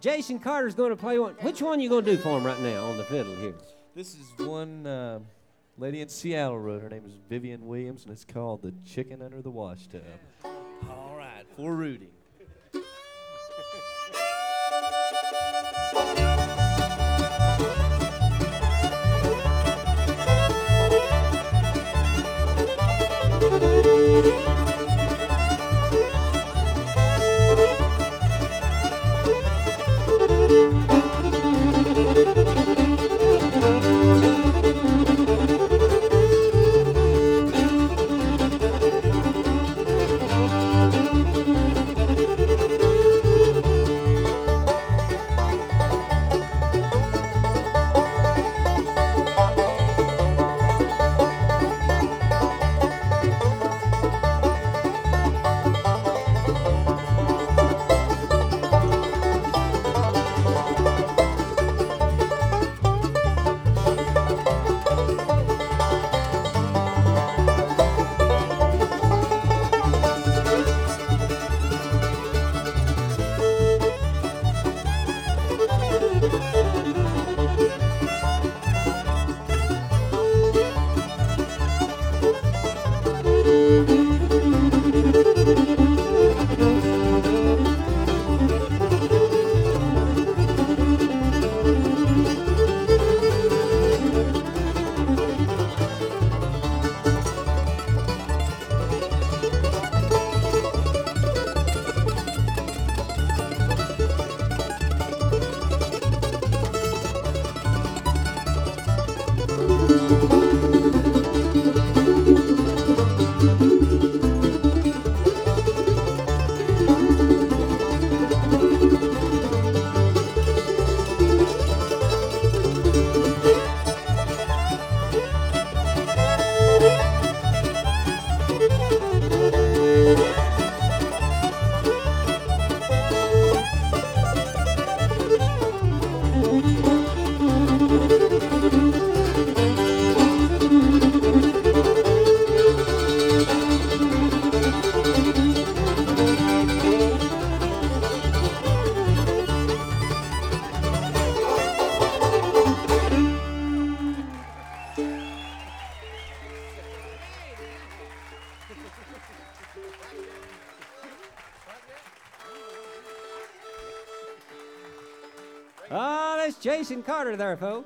Jason Carter's going to play one. Which one you going to do for him right now on the fiddle here? This is one lady in Seattle wrote. Her name is Vivian Williams, and it's called The Chicken Under the Washtub. All right, for Rudy. That's Jason Carter there, folks.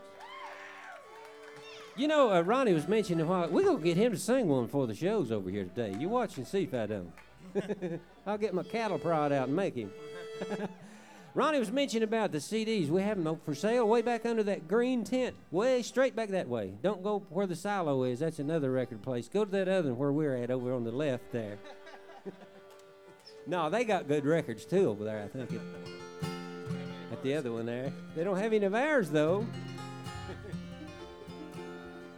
You know, Ronnie was mentioning a while. We're going to get him to sing one for the shows over here today. You watch and see if I don't. I'll get my cattle prod out and make him. Ronnie was mentioning about the CDs. We have them for sale way back under that green tent, way straight back that way. Don't go where the silo is. That's another record place. Go to that other one where we're at over on the left there. No, they got good records, too, over there, I think. At the other one there. They don't have any of ours, though.